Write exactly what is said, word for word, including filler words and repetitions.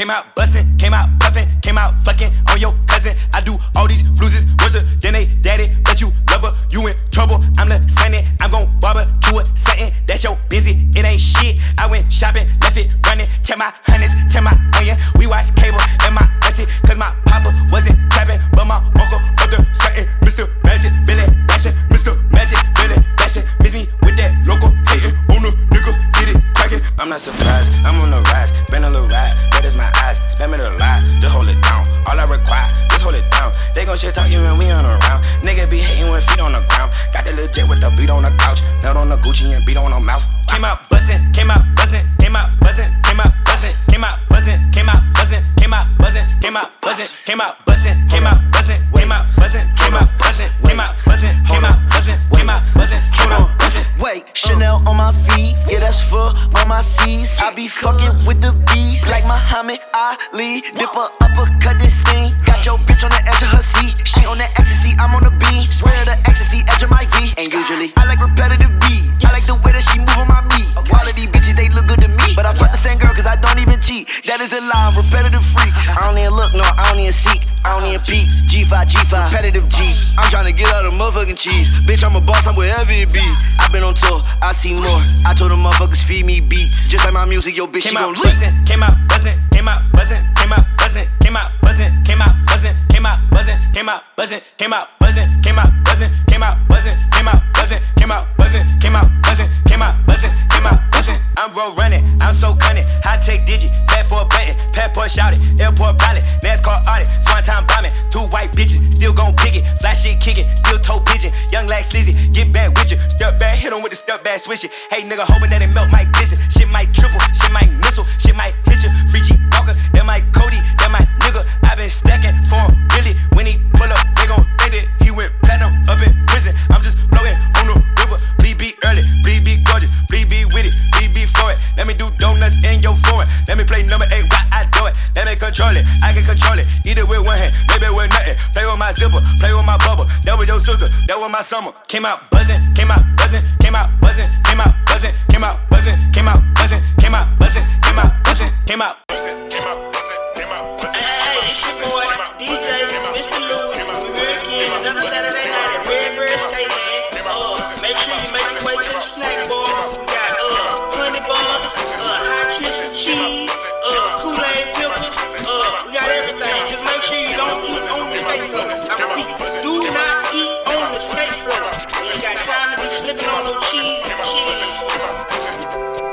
came out bustin', came out puffin', came out fucking on your cousin. I do all these fluses, worse than they daddy, but you love her, you in trouble. I'm the sunny, I'm gon' barbecue it, something that's your busy, it ain't shit. I went shopping, left it running, check my hundreds, check my onion. We watch cable and my auntie, cause my papa wasn't trapping, but my uncle up there something. Mister Magic, Billy Bashing, Mister Magic, Billy Bashing. Miss me with that local hating on the nigga, get it cracking. I'm not surprised, I'm on the rise, been a little ride, red as my eyes, spam it a lot, just hold it down. All I require, just hold it down. They gon' shit talk you when we on around. Nigga be hating with feet on the ground. Got the little jet with the beat on the couch, nut on the Gucci and beat on the mouth. Came out buzzin', came out buzzin', came out buzzin', came out buzzin', came out buzzin', came out buzzin', came out buzzin', came out buzzin', came out buzzin', came out buzzin', came out buzzin', came out buzzin', came out buzzin', came out buzzin', came out buzzin', came out buzzin'. Wait, Chanel on my feet, yeah that's for all my C's. I be fucking with the bees like Muhammad Ali. Dip her uppercut this thing, got your bitch on the edge of her seat. She on that ecstasy, I'm on the beat. Swear the ecstasy, edge of my V. And usually I like repetitive beat. I like the way that she move on my meat. All of these bitches they look good to me, but I fuck the same girl cause I don't even cheat. That is a lie, I'm repetitive freak. I don't even look, no, I don't even seek. I don't even peek. G five, G five, repetitive G. I'm tryna get out of motherfucking cheese. Bitch, I'm a boss, I'm wherever it be. I been on tour, I see more. I told them motherfuckers feed me beats. Just like my music, yo bitch, she gon' leak. Came out buzzin', came out buzzin', came out buzzin', came out buzzin', came out buzzin', came out buzzin', came out buzzin', came out buzzin', came out buzzin', came out buzzin', came out buzzin', came out buzzin', came out buzzin', came out buzzin', came out buzzin'. I'm road running, I'm so cunning. High tech digi, fat for a button, passport shouted, airport pilot, NASCAR audit, swan time bombing. Two white bitches, still gon' pick it, fly shit kicking, still toe pigeon. Young like sleazy, get back with you. Step back, hit him with the step back switch it. Hey nigga, hoping that it melt might glisten. Shit might triple, shit might missile, shit might hit you. Free G Walker, that might Cody, that might nigga. I been stacking for him, really. When he pull up, they gon' think that he went platinum up in prison. I'm just floating on the river. Please be early, please be gorgeous, please be with it, please be for it. Let me do donuts in your foreign. Let me play number eight while I do it. Let me control it, I can control it. Either with one hand, maybe with nothing. Play with my zipper, play with my bubble. That was your sister, that was my summer. Came out buzzing, came out buzzing, came out buzzing, came out buzzing, came out buzzing, came out buzzing, came out buzzing, came out buzzing, came out buzzing, came out buzzing, came out buzzing. Hey, it's your boy, D J, Mister Lou. We here again, another Saturday night at Redbird Skateland. Uh, make sure you make your way to the snack bar. We got uh, honey buns, uh, hot chips and cheese, uh, Kool-Aid pickles. Uh, we got everything. Just make sure you don't eat on the skate floor. I repeat, do not eat on the skate floor. You ain't got time to be slipping on no cheese and shit.